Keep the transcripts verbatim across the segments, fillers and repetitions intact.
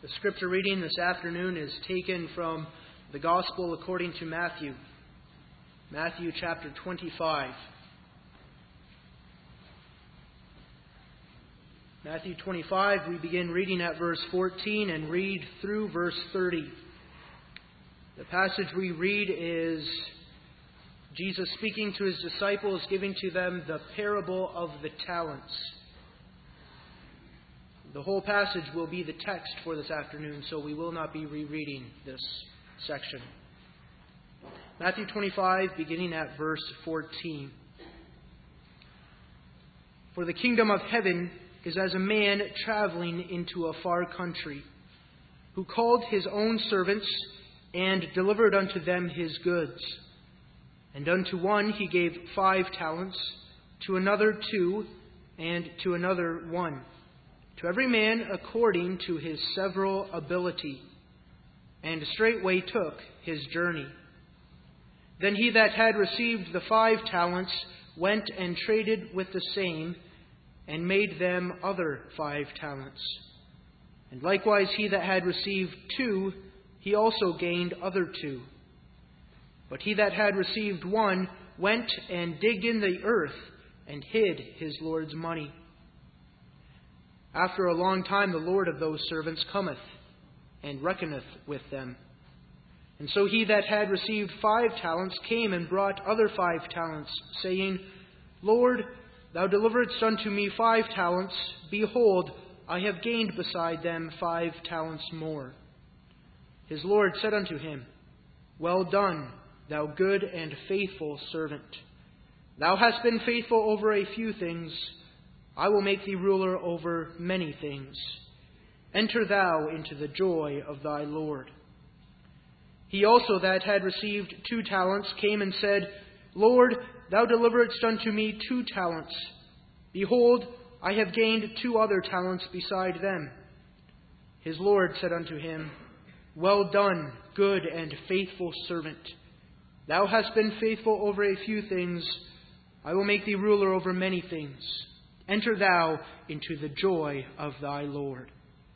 The scripture reading this afternoon is taken from the Gospel according to Matthew. Matthew chapter twenty-five. Matthew twenty-five, we begin reading at verse fourteen and read through verse thirty. The passage we read is Jesus speaking to his disciples, giving to them the parable of the talents. The whole passage will be the text for this afternoon, so we will not be rereading this section. Matthew twenty-five, beginning at verse fourteen. For the kingdom of heaven is as a man traveling into a far country, who called his own servants and delivered unto them his goods. And unto one he gave five talents, to another two, and to another one, to every man according to his several ability, and straightway took his journey. Then he that had received the five talents went and traded with the same, and made them other five talents. And likewise he that had received two, he also gained other two. But he that had received one went and digged in the earth, and hid his Lord's money. After a long time the Lord of those servants cometh, and reckoneth with them. And so he that had received five talents came and brought other five talents, saying, Lord, thou deliveredst unto me five talents. Behold, I have gained beside them five talents more. His Lord said unto him, Well done, thou good and faithful servant. Thou hast been faithful over a few things. I will make thee ruler over many things. Enter thou into the joy of thy Lord. He also that had received two talents came and said, Lord, thou deliveredst unto me two talents. Behold, I have gained two other talents beside them. His Lord said unto him, Well done, good and faithful servant. Thou hast been faithful over a few things. I will make thee ruler over many things. Enter thou into the joy of thy Lord.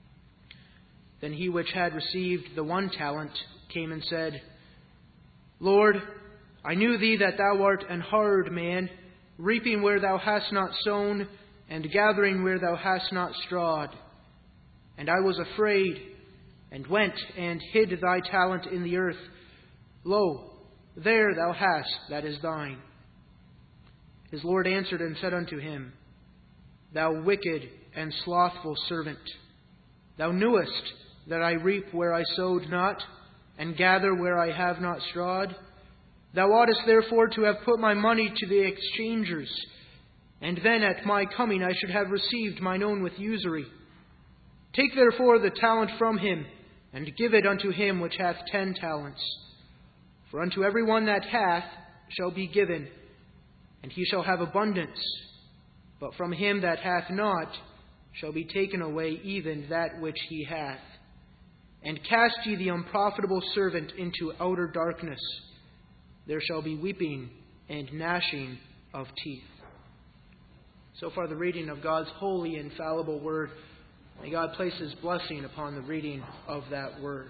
Then he which had received the one talent came and said, Lord, I knew thee that thou art an hard man, reaping where thou hast not sown, and gathering where thou hast not strawed. And I was afraid, and went and hid thy talent in the earth. Lo, there thou hast that is thine. His Lord answered and said unto him, Thou wicked and slothful servant, thou knewest that I reap where I sowed not, and gather where I have not strawed. Thou oughtest therefore to have put my money to the exchangers, and then at my coming I should have received mine own with usury. Take therefore the talent from him, and give it unto him which hath ten talents. For unto every one that hath shall be given, and he shall have abundance. But from him that hath not shall be taken away even that which he hath. And cast ye the unprofitable servant into outer darkness. There shall be weeping and gnashing of teeth. So far the reading of God's holy, infallible word. May God place his blessing upon the reading of that word.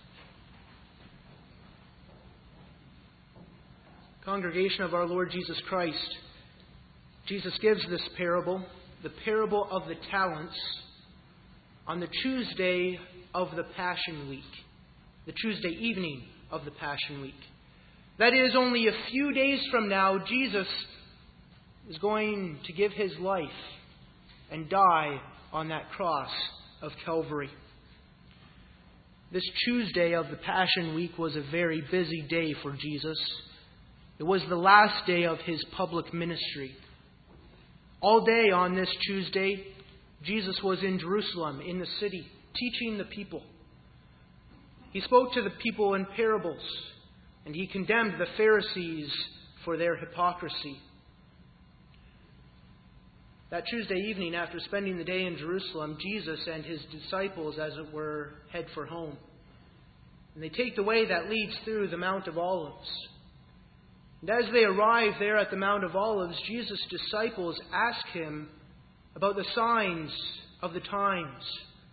Congregation of our Lord Jesus Christ, Jesus gives this parable, the parable of the talents, on the Tuesday of the Passion Week, the Tuesday evening of the Passion Week. That is, only a few days from now, Jesus is going to give his life and die on that cross of Calvary. This Tuesday of the Passion Week was a very busy day for Jesus. It was the last day of his public ministry. All day on this Tuesday, Jesus was in Jerusalem, in the city, teaching the people. He spoke to the people in parables, and he condemned the Pharisees for their hypocrisy. That Tuesday evening, after spending the day in Jerusalem, Jesus and his disciples, as it were, head for home. And they take the way that leads through the Mount of Olives. And as they arrive there at the Mount of Olives, Jesus' disciples ask him about the signs of the times.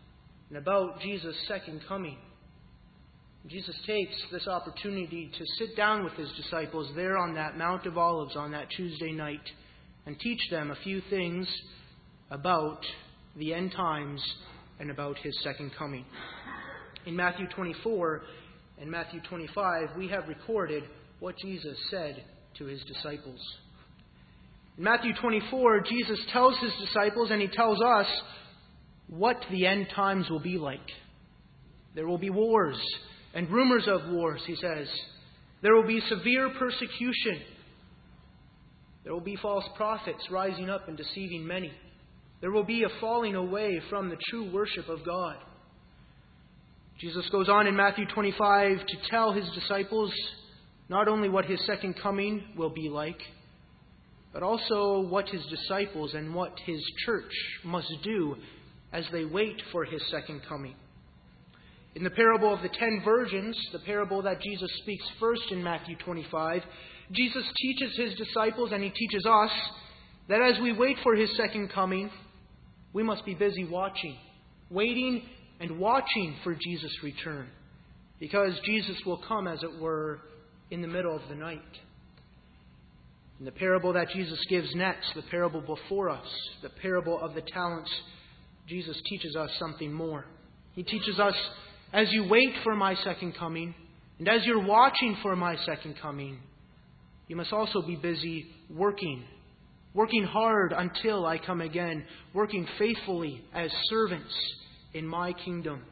and about Jesus' second coming. Jesus takes this opportunity to sit down with his disciples there on that Mount of Olives on that Tuesday night and teach them a few things about the end times and about his second coming. In Matthew twenty-four and Matthew twenty-five, we have recorded what Jesus said to his disciples. In Matthew twenty-four, Jesus tells his disciples, and he tells us, what the end times will be like. There will be wars and rumors of wars, he says. There will be severe persecution. There will be false prophets rising up and deceiving many. There will be a falling away from the true worship of God. Jesus goes on in Matthew twenty-five to tell his disciples not only what his second coming will be like, but also what his disciples and what his church must do as they wait for his second coming. In the parable of the ten virgins, the parable that Jesus speaks first in Matthew twenty-five, Jesus teaches his disciples and he teaches us that as we wait for his second coming, we must be busy watching, waiting and watching for Jesus' return, because Jesus will come, as it were, in the middle of the night. In the parable that Jesus gives next, the parable before us, the parable of the talents, Jesus teaches us something more. He teaches us, as you wait for my second coming, and as you're watching for my second coming, you must also be busy working, working hard until I come again, working faithfully as servants in my kingdom.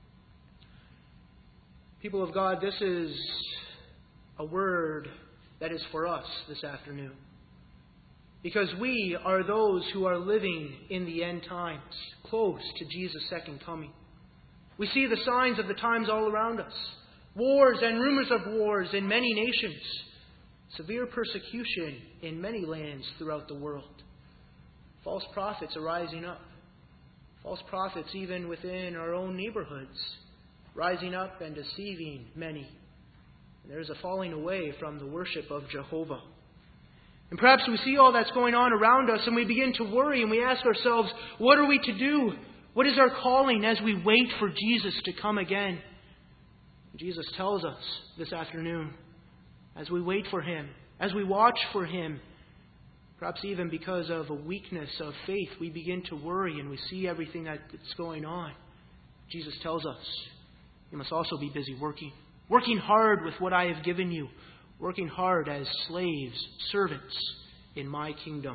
People of God, this is a word that is for us this afternoon, because we are those who are living in the end times, close to Jesus' second coming. We see the signs of the times all around us. Wars and rumors of wars in many nations. Severe persecution in many lands throughout the world. False prophets are rising up. False prophets even within our own neighborhoods, rising up and deceiving many. And there is a falling away from the worship of Jehovah. And perhaps we see all that's going on around us and we begin to worry and we ask ourselves, what are we to do? What is our calling as we wait for Jesus to come again? Jesus tells us this afternoon, as we wait for him, as we watch for him, perhaps even because of a weakness of faith, we begin to worry and we see everything that's going on. Jesus tells us, you must also be busy working. Working hard with what I have given you. Working hard as slaves, servants in my kingdom.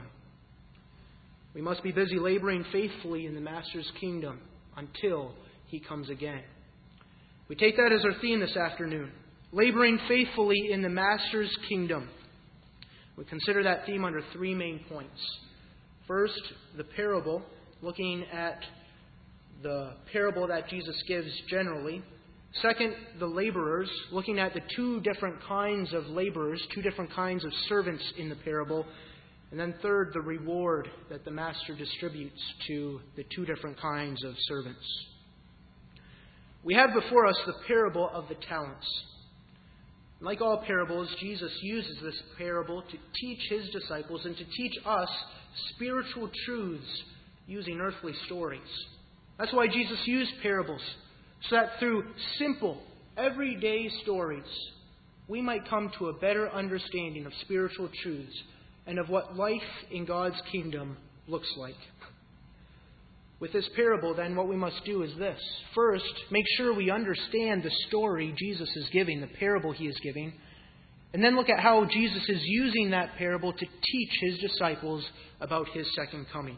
We must be busy laboring faithfully in the Master's kingdom until he comes again. We take that as our theme this afternoon. Laboring faithfully in the Master's kingdom. We consider that theme under three main points. First, the parable, looking at the parable that Jesus gives generally. Second, the laborers, looking at the two different kinds of laborers, two different kinds of servants in the parable. And then third, the reward that the Master distributes to the two different kinds of servants. We have before us the parable of the talents. Like all parables, Jesus uses this parable to teach his disciples and to teach us spiritual truths using earthly stories. That's why Jesus used parables, so that through simple, everyday stories, we might come to a better understanding of spiritual truths and of what life in God's kingdom looks like. With this parable, then, what we must do is this. First, make sure we understand the story Jesus is giving, the parable he is giving, and then look at how Jesus is using that parable to teach his disciples about his second coming.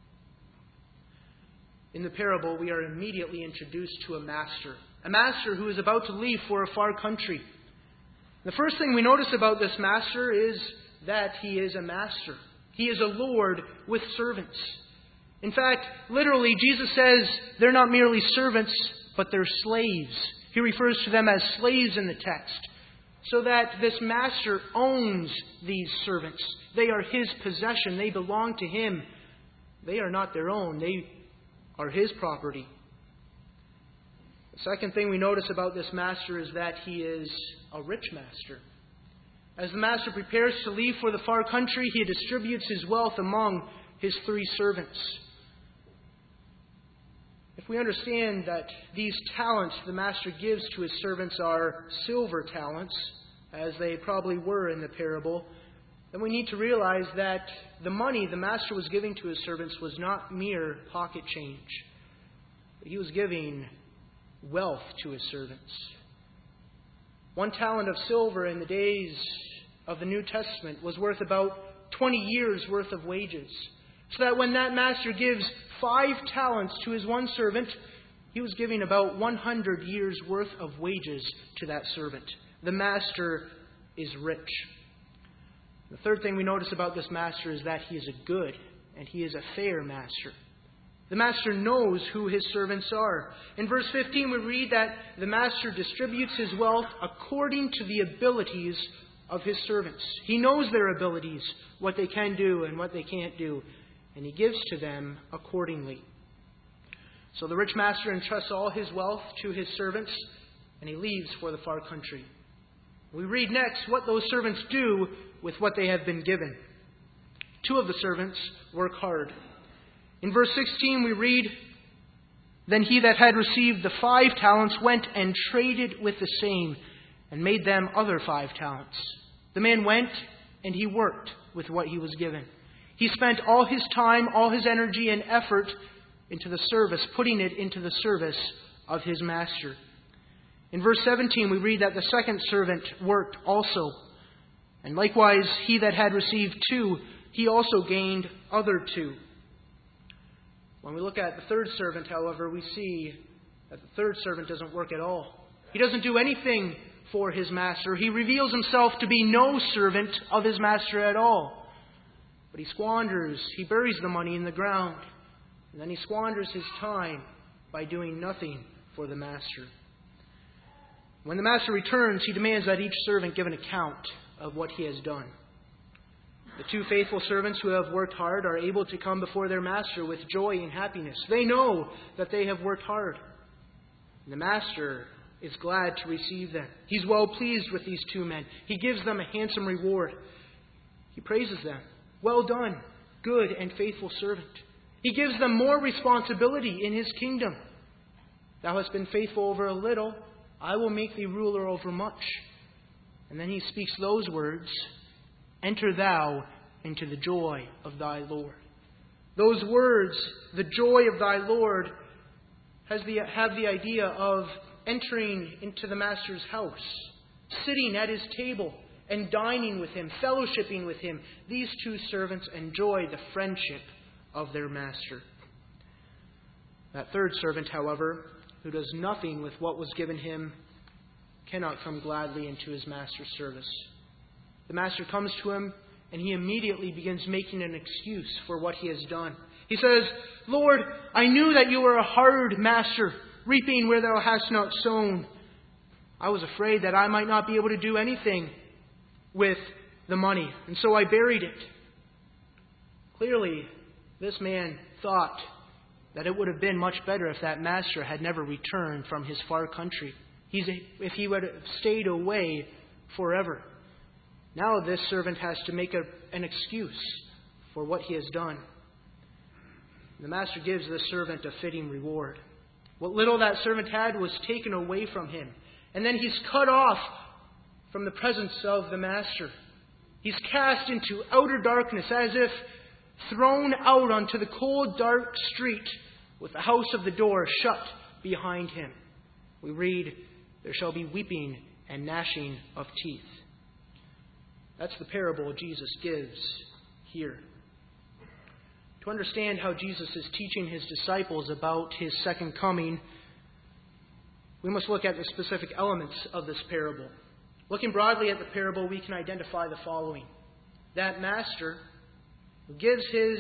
In the parable, we are immediately introduced to a master, a master who is about to leave for a far country. The first thing we notice about this master is that he is a master. He is a Lord with servants. In fact, literally, Jesus says they're not merely servants, but they're slaves. He refers to them as slaves in the text, so that this master owns these servants. They are his possession. They belong to him. They are not their own. They are his property. The second thing we notice about this master is that he is a rich master. As the master prepares to leave for the far country, he distributes his wealth among his three servants. If we understand that these talents the master gives to his servants are silver talents, as they probably were in the parable, then we need to realize that the money the master was giving to his servants was not mere pocket change. But he was giving wealth to his servants. One talent of silver in the days of the New Testament was worth about twenty years' worth of wages. So that when that master gives five talents to his one servant, he was giving about one hundred years' worth of wages to that servant. The master is rich. The third thing we notice about this master is that he is a good and he is a fair master. The master knows who his servants are. In verse fifteen, we read that the master distributes his wealth according to the abilities of his servants. He knows their abilities, what they can do and what they can't do, and he gives to them accordingly. So the rich master entrusts all his wealth to his servants, and he leaves for the far country. We read next what those servants do with what they have been given. Two of the servants work hard. In verse sixteen we read, "Then he that had received the five talents went and traded with the same, and made them other five talents." The man went and he worked with what he was given. He spent all his time, all his energy and effort into the service, putting it into the service of his master. In verse seventeen we read that the second servant worked also. And likewise, he that had received two, he also gained other two. When we look at the third servant, however, we see that the third servant doesn't work at all. He doesn't do anything for his master. He reveals himself to be no servant of his master at all. But he squanders, he buries the money in the ground. And then he squanders his time by doing nothing for the master. When the master returns, he demands that each servant give an account of what he has done. The two faithful servants who have worked hard are able to come before their master with joy and happiness. They know that they have worked hard. And the master is glad to receive them. He's well pleased with these two men. He gives them a handsome reward. He praises them. "Well done, good and faithful servant." He gives them more responsibility in his kingdom. "Thou hast been faithful over a little, I will make thee ruler over much." And then he speaks those words, "Enter thou into the joy of thy Lord." Those words, "the joy of thy Lord," has the, have the idea of entering into the master's house, sitting at his table and dining with him, fellowshipping with him. These two servants enjoy the friendship of their master. That third servant, however, who does nothing with what was given him, cannot come gladly into his master's service. The master comes to him, and he immediately begins making an excuse for what he has done. He says, "Lord, I knew that you were a hard master, reaping where thou hast not sown. I was afraid that I might not be able to do anything with the money, and so I buried it." Clearly, this man thought that it would have been much better if that master had never returned from his far country. He's a, if he would have stayed away forever. Now this servant has to make a, an excuse for what he has done. The master gives this servant a fitting reward. What little that servant had was taken away from him. And then he's cut off from the presence of the master. He's cast into outer darkness, as if thrown out onto the cold, dark street with the house of the door shut behind him. We read, "There shall be weeping and gnashing of teeth." That's the parable Jesus gives here. To understand how Jesus is teaching his disciples about his second coming, we must look at the specific elements of this parable. Looking broadly at the parable, we can identify the following. That master who gives his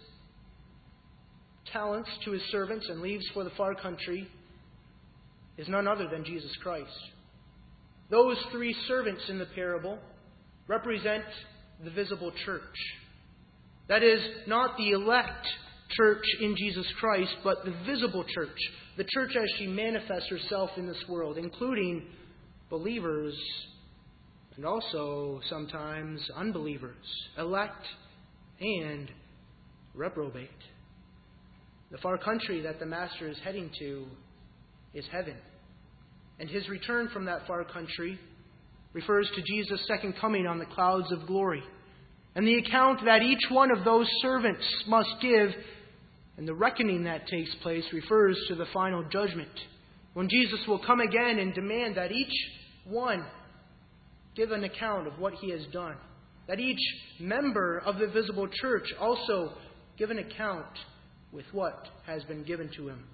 talents to his servants and leaves for the far country is none other than Jesus Christ. Those three servants in the parable represent the visible church. That is, not the elect church in Jesus Christ, but the visible church, the church as she manifests herself in this world, including believers and also sometimes unbelievers, elect and reprobate. The far country that the Master is heading to is heaven. And his return from that far country refers to Jesus' second coming on the clouds of glory. And the account that each one of those servants must give and the reckoning that takes place refers to the final judgment, when Jesus will come again and demand that each one give an account of what he has done. That each member of the visible church also give an account with what has been given to him.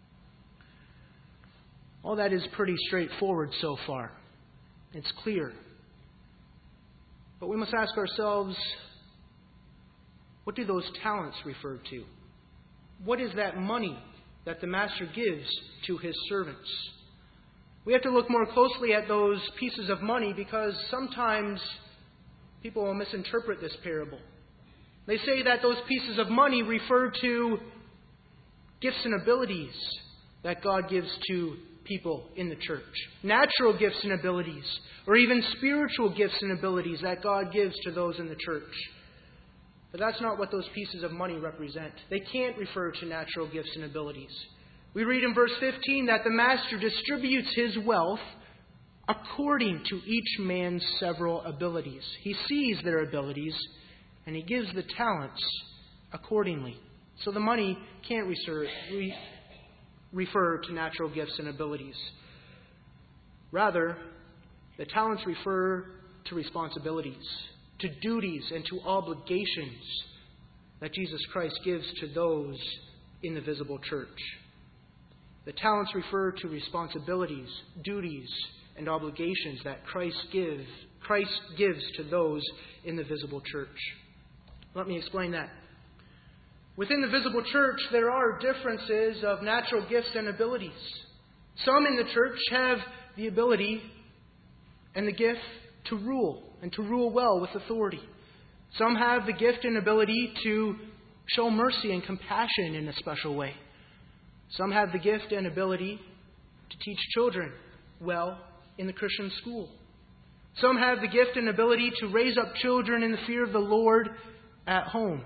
All that is pretty straightforward so far. It's clear. But we must ask ourselves, what do those talents refer to? What is that money that the Master gives to his servants? We have to look more closely at those pieces of money because sometimes people will misinterpret this parable. They say that those pieces of money refer to gifts and abilities that God gives to people in the church. Natural gifts and abilities, or even spiritual gifts and abilities that God gives to those in the church. But that's not what those pieces of money represent. They can't refer to natural gifts and abilities. We read in verse fifteen that the Master distributes his wealth according to each man's several abilities. He sees their abilities, and he gives the talents accordingly. So the money can't refer, re, refer to natural gifts and abilities. Rather, the talents refer to responsibilities, to duties, and to obligations that Jesus Christ gives to those in the visible church. The talents refer to responsibilities, duties, and obligations that Christ gives, Christ gives to those in the visible church. Let me explain that. Within the visible church, there are differences of natural gifts and abilities. Some in the church have the ability and the gift to rule, and to rule well with authority. Some have the gift and ability to show mercy and compassion in a special way. Some have the gift and ability to teach children well in the Christian school. Some have the gift and ability to raise up children in the fear of the Lord at home.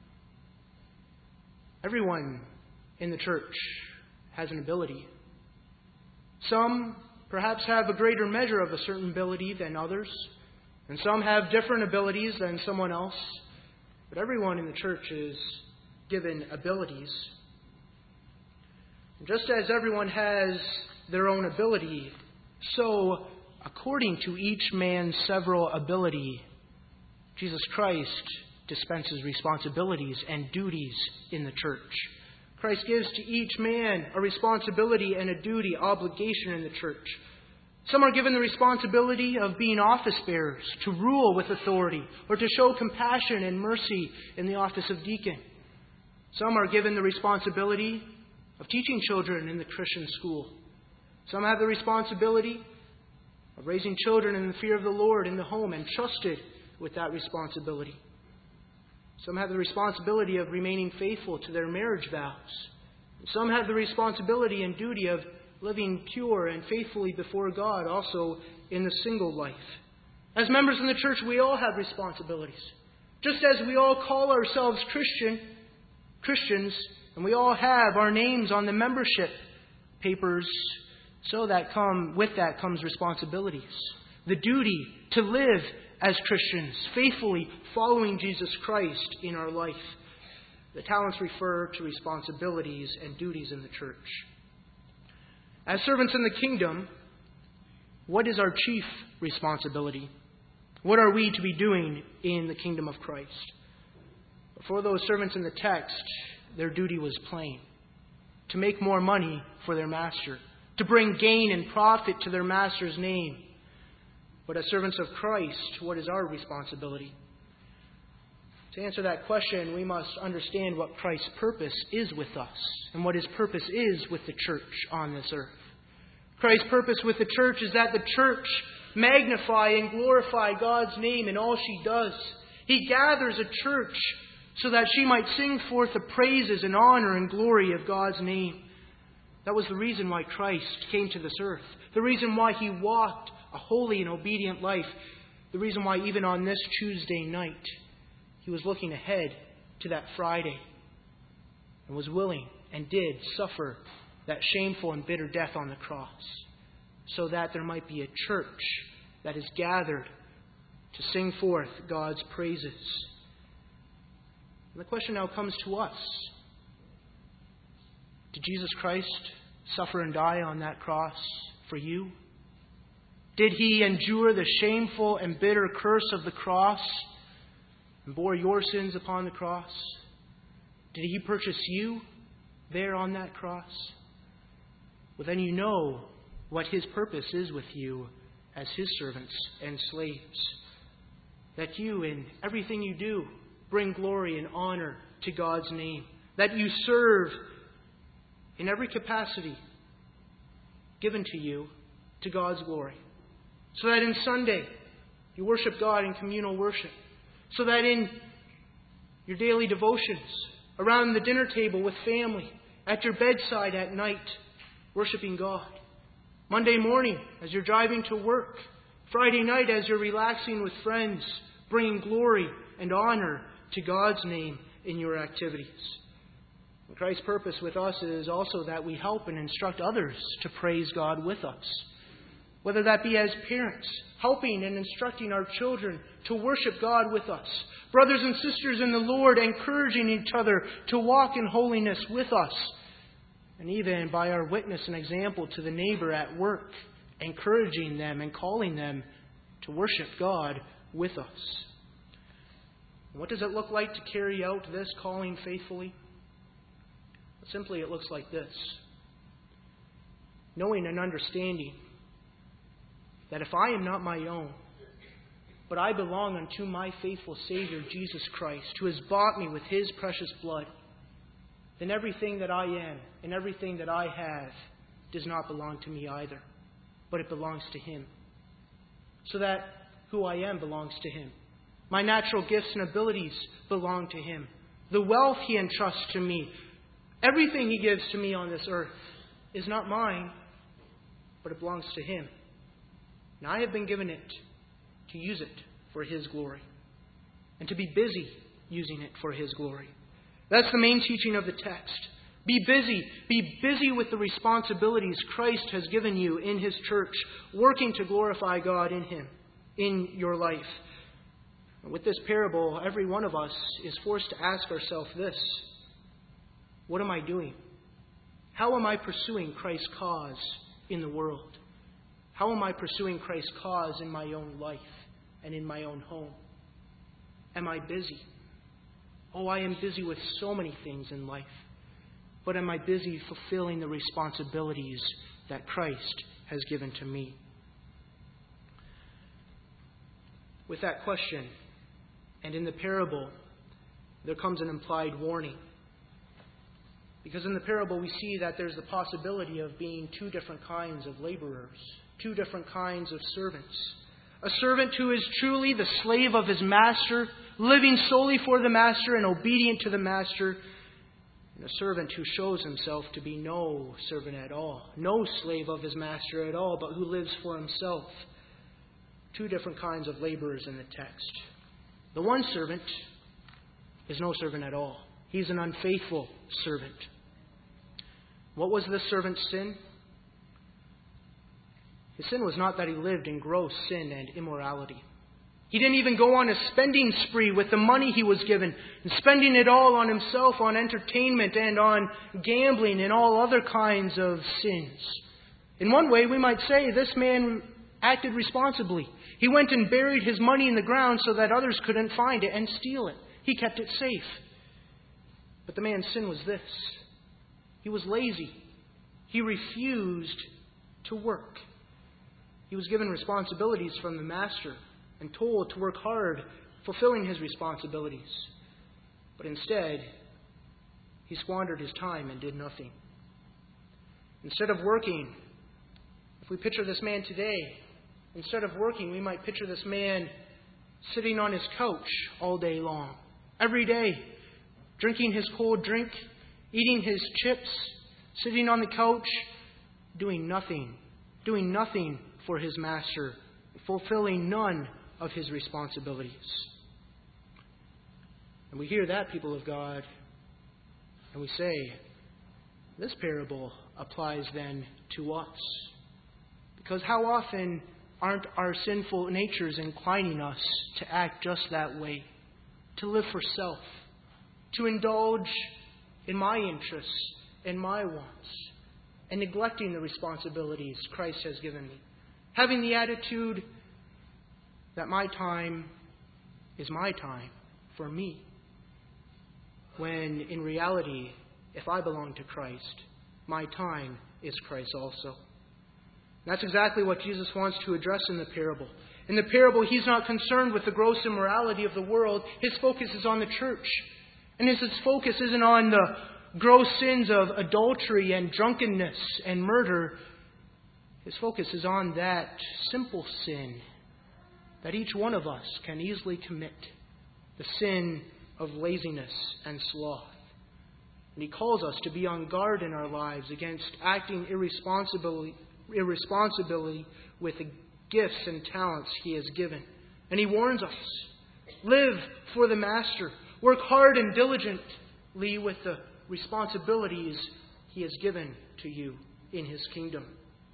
Everyone in the church has an ability. Some perhaps have a greater measure of a certain ability than others, and some have different abilities than someone else. But everyone in the church is given abilities. And just as everyone has their own ability, so according to each man's several ability, Jesus Christ dispenses responsibilities and duties in the church. Christ gives to each man a responsibility and a duty, obligation in the church. Some are given the responsibility of being office bearers, to rule with authority, or to show compassion and mercy in the office of deacon. Some are given the responsibility of teaching children in the Christian school. Some have the responsibility of raising children in the fear of the Lord in the home and trusted with that responsibility. Some have the responsibility of remaining faithful to their marriage vows. Some have the responsibility and duty of living pure and faithfully before God, also in the single life. As members in the church, we all have responsibilities. Just as we all call ourselves Christian, Christians, and we all have our names on the membership papers, so that come with that comes responsibilities. The duty to live as Christians, faithfully following Jesus Christ in our life. The talents refer to responsibilities and duties in the church. As servants in the kingdom, what is our chief responsibility? What are we to be doing in the kingdom of Christ? For those servants in the text, their duty was plain: to make more money for their master, to bring gain and profit to their master's name. But as servants of Christ, what is our responsibility? To answer that question, we must understand what Christ's purpose is with us and what his purpose is with the church on this earth. Christ's purpose with the church is that the church magnify and glorify God's name in all she does. He gathers a church so that she might sing forth the praises and honor and glory of God's name. That was the reason why Christ came to this earth. The reason why he walked a holy and obedient life. The reason why even on this Tuesday night, he was looking ahead to that Friday and was willing and did suffer that shameful and bitter death on the cross, so that there might be a church that is gathered to sing forth God's praises. And the question now comes to us. Did Jesus Christ suffer and die on that cross for you? Did He endure the shameful and bitter curse of the cross and bore your sins upon the cross? Did He purchase you there on that cross? Well, then you know what His purpose is with you as His servants and slaves. That you, in everything you do, bring glory and honor to God's name. That you serve in every capacity given to you to God's glory. So that in Sunday you worship God in communal worship. So that in your daily devotions, around the dinner table with family, at your bedside at night, worshiping God. Monday morning as you're driving to work. Friday night as you're relaxing with friends, bringing glory and honor to God's name in your activities. And Christ's purpose with us is also that we help and instruct others to praise God with us. Whether that be as parents, helping and instructing our children to worship God with us. Brothers and sisters in the Lord, encouraging each other to walk in holiness with us. And even by our witness and example to the neighbor at work, encouraging them and calling them to worship God with us. What does it look like to carry out this calling faithfully? Simply, it looks like this. Knowing and understanding that if I am not my own, but I belong unto my faithful Savior, Jesus Christ, who has bought me with His precious blood, then everything that I am and everything that I have does not belong to me either, but it belongs to Him. So that who I am belongs to Him. My natural gifts and abilities belong to Him. The wealth He entrusts to me, everything He gives to me on this earth is not mine, but it belongs to Him. And I have been given it to use it for His glory and to be busy using it for His glory. That's the main teaching of the text. Be busy. Be busy with the responsibilities Christ has given you in His church, working to glorify God in Him, in your life. And with this parable, every one of us is forced to ask ourselves this: what am I doing? How am I pursuing Christ's cause in the world? How am I pursuing Christ's cause in my own life and in my own home? Am I busy? Oh, I am busy with so many things in life. But am I busy fulfilling the responsibilities that Christ has given to me? With that question, and in the parable, there comes an implied warning. Because in the parable we see that there's the possibility of being two different kinds of laborers, two different kinds of servants. A servant who is truly the slave of his master, living solely for the master and obedient to the master. And a servant who shows himself to be no servant at all, no slave of his master at all, but who lives for himself. Two different kinds of laborers in the text. The one servant is no servant at all. He's an unfaithful servant. What was this servant's sin? His sin was not that he lived in gross sin and immorality. He didn't even go on a spending spree with the money he was given, and spending it all on himself, on entertainment and on gambling and all other kinds of sins. In one way, we might say this man acted responsibly. He went and buried his money in the ground so that others couldn't find it and steal it. He kept it safe. But the man's sin was this: he was lazy. He refused to work. He was given responsibilities from the master and told to work hard, fulfilling his responsibilities. But instead, he squandered his time and did nothing. Instead of working, if we picture this man today, instead of working, we might picture this man sitting on his couch all day long, every day, drinking his cold drink, eating his chips, sitting on the couch, doing nothing, doing nothing for his master, fulfilling none of his responsibilities. And we hear that, people of God, And we say, this parable applies then to us. Because how often aren't our sinful natures inclining us to act just that way? To live for self, to indulge in my interests and my wants, and neglecting the responsibilities Christ has given me. Having the attitude that my time is my time for me, when in reality, if I belong to Christ, my time is Christ also. That's exactly what Jesus wants to address in the parable. In the parable, he's not concerned with the gross immorality of the world. His focus is on the church. And his focus isn't on the gross sins of adultery and drunkenness and murder. His focus is on that simple sin that each one of us can easily commit, the sin of laziness and sloth. And he calls us to be on guard in our lives against acting irresponsibly, irresponsibly with the gifts and talents he has given. And he warns us, live for the Master. Work hard and diligently with the responsibilities he has given to you in his kingdom.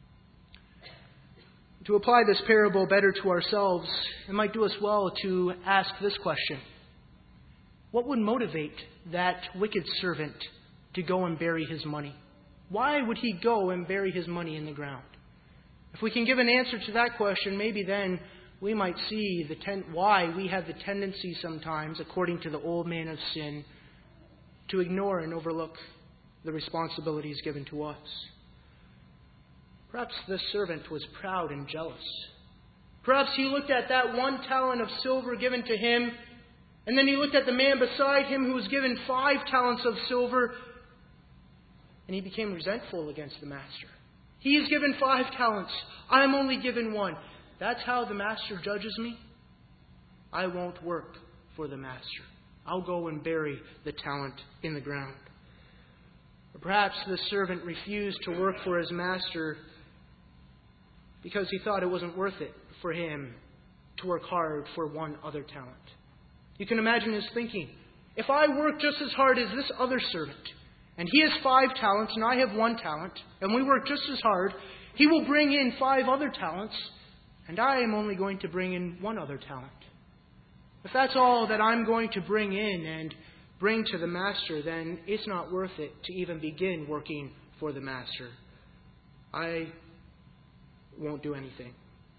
To apply this parable better to ourselves, it might do us well to ask this question. What would motivate that wicked servant to go and bury his money? Why would he go and bury his money in the ground? If we can give an answer to that question, maybe then we might see the ten- why we have the tendency sometimes, according to the old man of sin, to ignore and overlook the responsibilities given to us. Perhaps this servant was proud and jealous. Perhaps he looked at that one talent of silver given to him, and then he looked at the man beside him who was given five talents of silver, and he became resentful against the master. He's given five talents. I'm only given one. That's how the master judges me? I won't work for the master. I'll go and bury the talent in the ground. Or perhaps the servant refused to work for his master because he thought it wasn't worth it for him to work hard for one other talent. You can imagine his thinking. If I work just as hard as this other servant, and he has five talents and I have one talent, and we work just as hard, he will bring in five other talents, and I am only going to bring in one other talent. If that's all that I'm going to bring in and bring to the master, then it's not worth it to even begin working for the master. I won't do anything.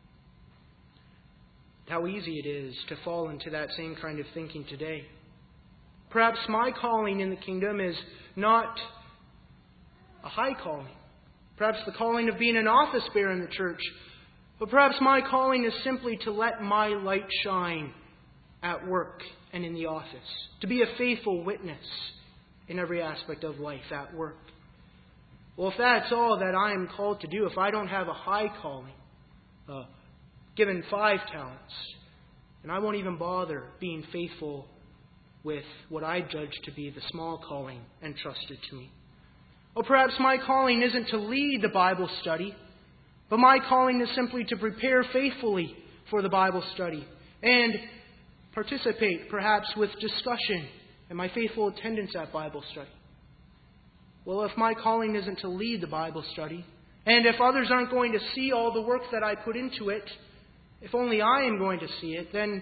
How easy it is to fall into that same kind of thinking today. Perhaps my calling in the kingdom is not a high calling. Perhaps the calling of being an office bearer in the church. But perhaps my calling is simply to let my light shine at work and in the office. To be a faithful witness in every aspect of life at work. Well, if that's all that I am called to do, if I don't have a high calling, uh, given five talents, and I won't even bother being faithful with what I judge to be the small calling entrusted to me. Or perhaps my calling isn't to lead the Bible study, but my calling is simply to prepare faithfully for the Bible study and participate perhaps with discussion and my faithful attendance at Bible study. Well, if my calling isn't to lead the Bible study, and if others aren't going to see all the work that I put into it, if only I am going to see it, then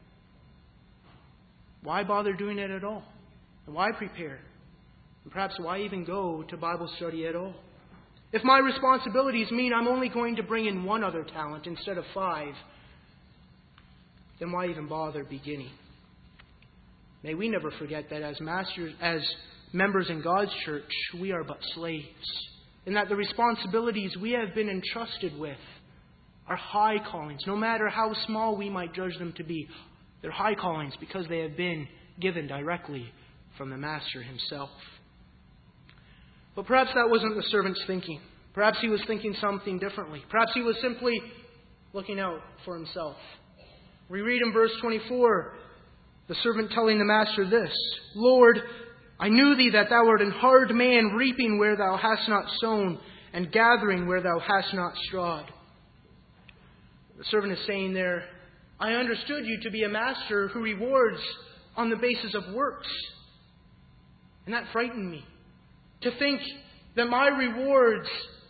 why bother doing it at all? And why prepare? And perhaps why even go to Bible study at all? If my responsibilities mean I'm only going to bring in one other talent instead of five, then why even bother beginning? May we never forget that as masters, as members in God's church, we are but slaves, and that the responsibilities we have been entrusted with are high callings, no matter how small we might judge them to be. They're high callings because they have been given directly from the Master himself. But perhaps that wasn't the servant's thinking. Perhaps he was thinking something differently. Perhaps he was simply looking out for himself. We read in verse twenty-four, the servant telling the master this, Lord, I knew thee that thou art an hard man, reaping where thou hast not sown, and gathering where thou hast not strawed. The servant is saying there, I understood you to be a master who rewards on the basis of works. And that frightened me. To think that my rewards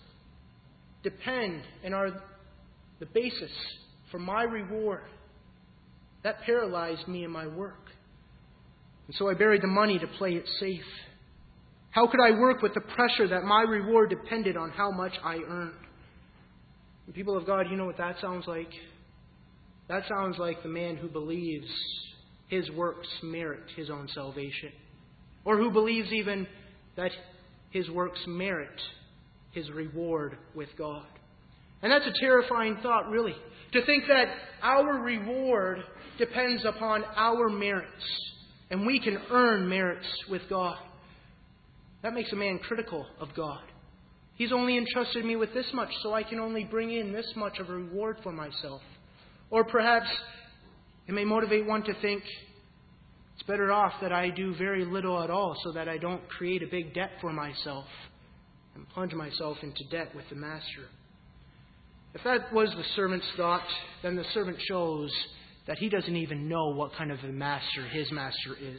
depend and are the basis for my reward. That paralyzed me in my work. And so I buried the money to play it safe. How could I work with the pressure that my reward depended on how much I earned? And people of God, you know what that sounds like? That sounds like the man who believes his works merit his own salvation. Or who believes even that his works merit his reward with God. And that's a terrifying thought, really. To think that our reward depends upon our merits. And we can earn merits with God. That makes a man critical of God. He's only entrusted me with this much, so I can only bring in this much of a reward for myself. Or perhaps it may motivate one to think, it's better off that I do very little at all so that I don't create a big debt for myself and plunge myself into debt with the master. If that was the servant's thought, then the servant shows that he doesn't even know what kind of a master his master is.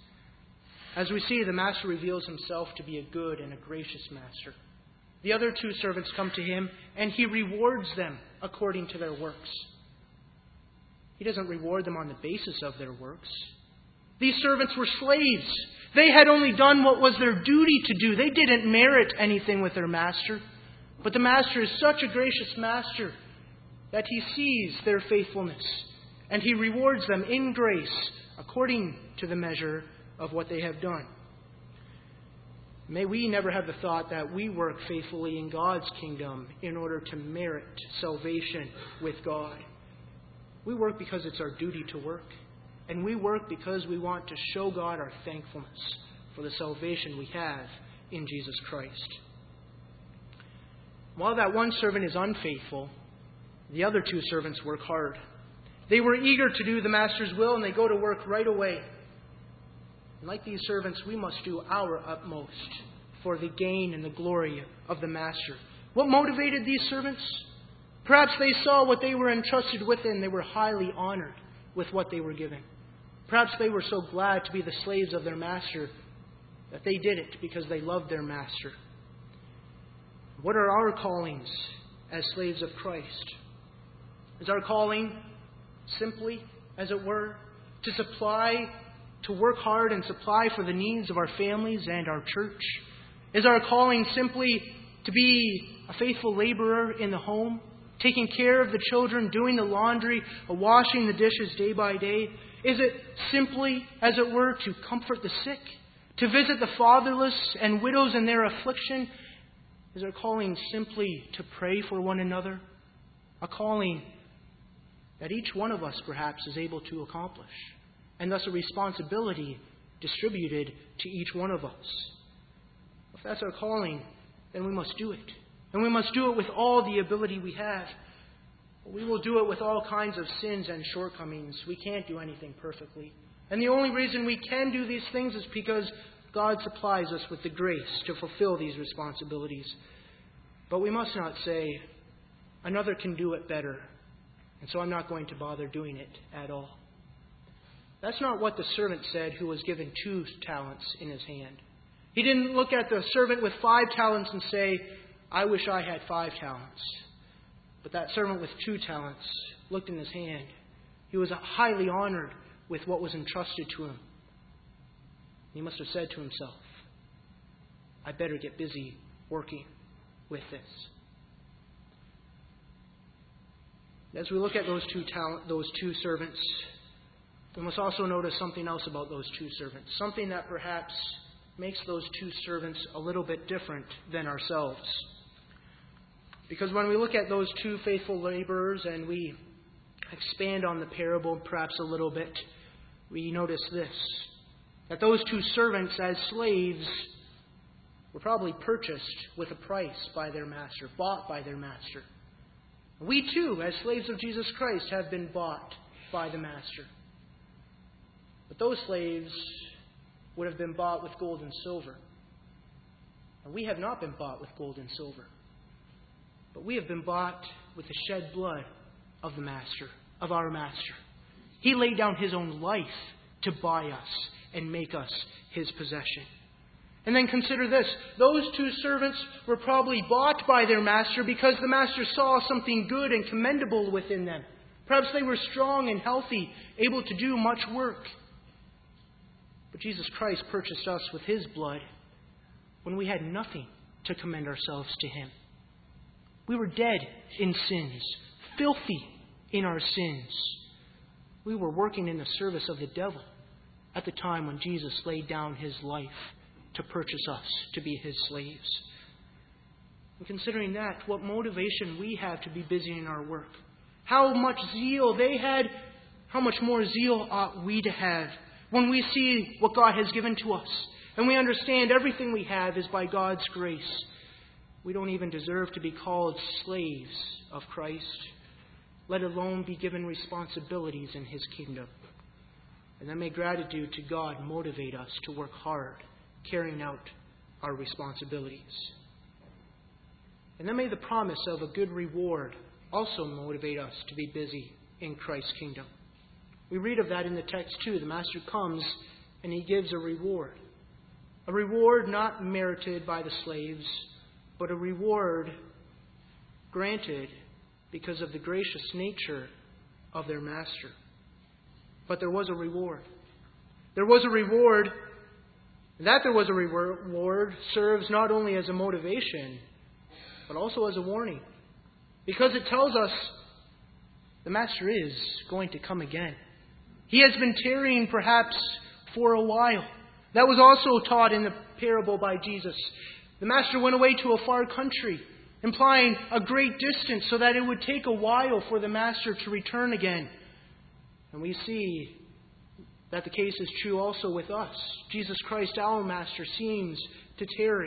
As we see, the master reveals himself to be a good and a gracious master. The other two servants come to him, and he rewards them according to their works. He doesn't reward them on the basis of their works. These servants were slaves. They had only done what was their duty to do. They didn't merit anything with their master. But the master is such a gracious master that he sees their faithfulness, and he rewards them in grace according to the measure of what they have done. May we never have the thought that we work faithfully in God's kingdom in order to merit salvation with God. We work because it's our duty to work. And we work because we want to show God our thankfulness for the salvation we have in Jesus Christ. While that one servant is unfaithful, the other two servants work hard. They were eager to do the master's will, and they go to work right away. And like these servants, we must do our utmost for the gain and the glory of the master. What motivated these servants? Perhaps they saw what they were entrusted with, and they were highly honored with what they were given. Perhaps they were so glad to be the slaves of their master that they did it because they loved their master. What are our callings as slaves of Christ? Is our calling simply, as it were, to supply, to work hard and supply for the needs of our families and our church? Is our calling simply to be a faithful laborer in the home, taking care of the children, doing the laundry, washing the dishes day by day? Is it simply, as it were, to comfort the sick, to visit the fatherless and widows in their affliction? Is our calling simply to pray for one another? A calling that each one of us perhaps is able to accomplish, and thus a responsibility distributed to each one of us. If that's our calling, then we must do it. And we must do it with all the ability we have. We will do it with all kinds of sins and shortcomings. We can't do anything perfectly. And the only reason we can do these things is because God supplies us with the grace to fulfill these responsibilities. But we must not say, another can do it better, and so I'm not going to bother doing it at all. That's not what the servant said who was given two talents in his hand. He didn't look at the servant with five talents and say, I wish I had five talents. But that servant with two talents looked in his hand. He was highly honored with what was entrusted to him. He must have said to himself, I better get busy working with this. As we look at those two talent, those two servants, we must also notice something else about those two servants. Something that perhaps makes those two servants a little bit different than ourselves. Because when we look at those two faithful laborers and we expand on the parable perhaps a little bit, we notice this, that those two servants as slaves were probably purchased with a price by their master, bought by their master. We too, as slaves of Jesus Christ, have been bought by the master. But those slaves would have been bought with gold and silver. And we have not been bought with gold and silver. But we have been bought with the shed blood of the Master, of our Master. He laid down His own life to buy us and make us His possession. And then consider this. Those two servants were probably bought by their master because the master saw something good and commendable within them. Perhaps they were strong and healthy, able to do much work. But Jesus Christ purchased us with His blood when we had nothing to commend ourselves to Him. We were dead in sins, filthy in our sins. We were working in the service of the devil at the time when Jesus laid down His life to purchase us to be His slaves. And considering that, what motivation we have to be busy in our work. How much zeal they had, how much more zeal ought we to have when we see what God has given to us and we understand everything we have is by God's grace. We don't even deserve to be called slaves of Christ, let alone be given responsibilities in His kingdom. And then may gratitude to God motivate us to work hard, carrying out our responsibilities. And then may the promise of a good reward also motivate us to be busy in Christ's kingdom. We read of that in the text too. The Master comes and He gives a reward. A reward not merited by the slaves, but a reward granted because of the gracious nature of their Master. But there was a reward. There was a reward. That there was a reward serves not only as a motivation, but also as a warning. Because it tells us the Master is going to come again. He has been tarrying perhaps for a while. That was also taught in the parable by Jesus. The Master went away to a far country, implying a great distance, so that it would take a while for the Master to return again. And we see that the case is true also with us. Jesus Christ, our Master, seems to tarry.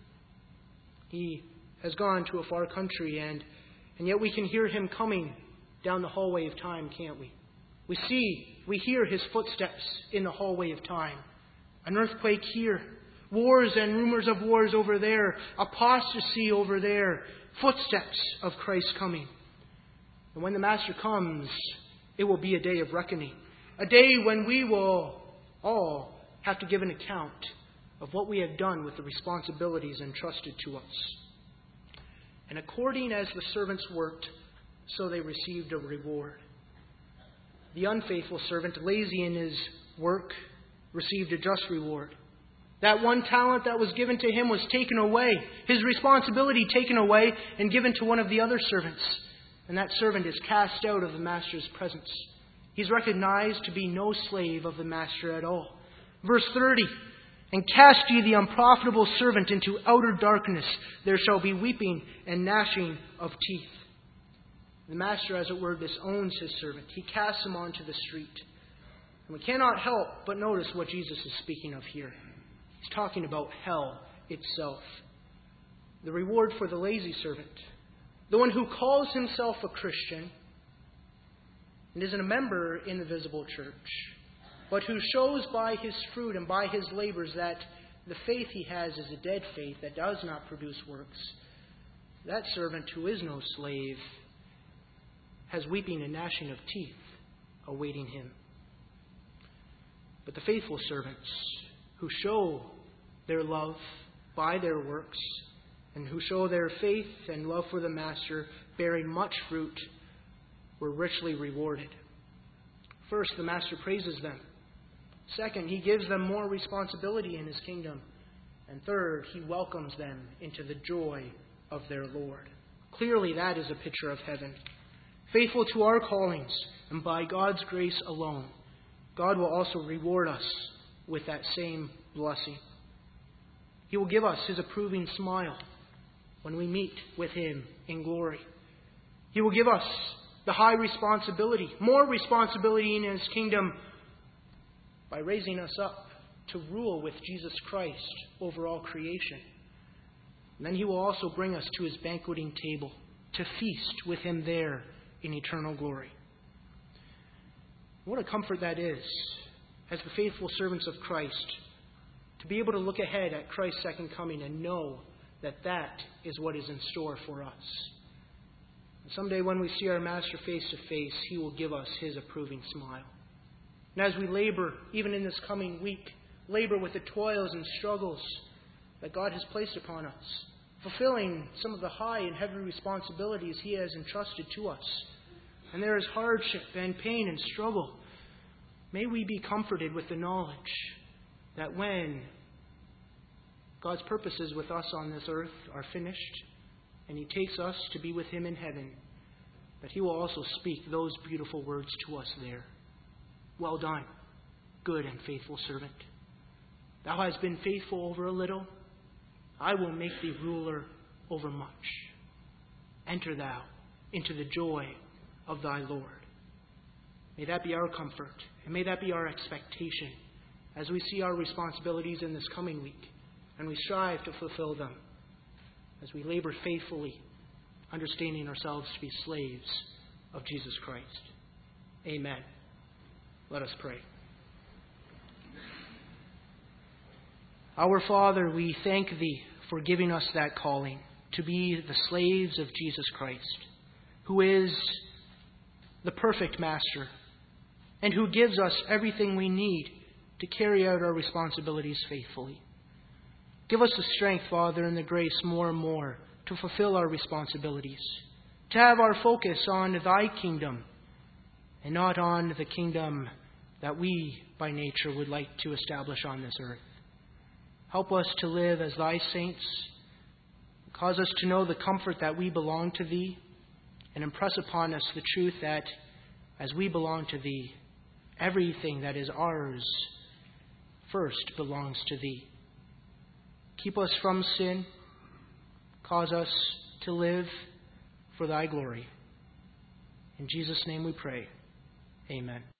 He has gone to a far country, and, and yet we can hear Him coming down the hallway of time, can't we? We see, we hear His footsteps in the hallway of time. An earthquake here, wars and rumors of wars over there, apostasy over there, footsteps of Christ coming. And when the Master comes, it will be a day of reckoning. A day when we will all have to give an account of what we have done with the responsibilities entrusted to us. And according as the servants worked, so they received a reward. The unfaithful servant, lazy in his work, received a just reward. That one talent that was given to him was taken away, his responsibility taken away and given to one of the other servants. And that servant is cast out of the Master's presence. He's recognized to be no slave of the Master at all. Verse thirty, "And cast ye the unprofitable servant into outer darkness. There shall be weeping and gnashing of teeth." The Master, as it were, disowns his servant. He casts him onto the street. And we cannot help but notice what Jesus is speaking of here. He's talking about hell itself. The reward for the lazy servant, the one who calls himself a Christian and isn't a member in the visible church, but who shows by his fruit and by his labors that the faith he has is a dead faith that does not produce works. That servant, who is no slave, has weeping and gnashing of teeth awaiting him. But the faithful servants, who show their love by their works, and who show their faith and love for the Master, bearing much fruit, were richly rewarded. First, the Master praises them. Second, He gives them more responsibility in His kingdom. And third, He welcomes them into the joy of their Lord. Clearly, that is a picture of heaven. Faithful to our callings, and by God's grace alone, God will also reward us with that same blessing. He will give us His approving smile when we meet with Him in glory. He will give us the high responsibility, more responsibility in His kingdom, by raising us up to rule with Jesus Christ over all creation. And then He will also bring us to His banqueting table to feast with Him there in eternal glory. What a comfort that is, as the faithful servants of Christ, to be able to look ahead at Christ's second coming and know that that is what is in store for us. And someday when we see our Master face to face, He will give us His approving smile. And as we labor, even in this coming week, labor with the toils and struggles that God has placed upon us, fulfilling some of the high and heavy responsibilities He has entrusted to us. And there is hardship and pain and struggle. May we be comforted with the knowledge that when God's purposes with us on this earth are finished, and He takes us to be with Him in heaven, that He will also speak those beautiful words to us there. Well done, good and faithful servant. Thou hast been faithful over a little. I will make thee ruler over much. Enter thou into the joy of thy Lord. May that be our comfort, and may that be our expectation as we see our responsibilities in this coming week, and we strive to fulfill them as we labor faithfully, understanding ourselves to be slaves of Jesus Christ. Amen. Let us pray. Our Father, we thank Thee for giving us that calling to be the slaves of Jesus Christ, who is the perfect Master, and who gives us everything we need to carry out our responsibilities faithfully. Give us the strength, Father, and the grace more and more to fulfill our responsibilities, to have our focus on Thy kingdom and not on the kingdom that we, by nature, would like to establish on this earth. Help us to live as Thy saints. Cause us to know the comfort that we belong to Thee, and impress upon us the truth that as we belong to Thee, everything that is ours first belongs to Thee. Keep us from sin. Cause us to live for Thy glory. In Jesus' name we pray. Amen.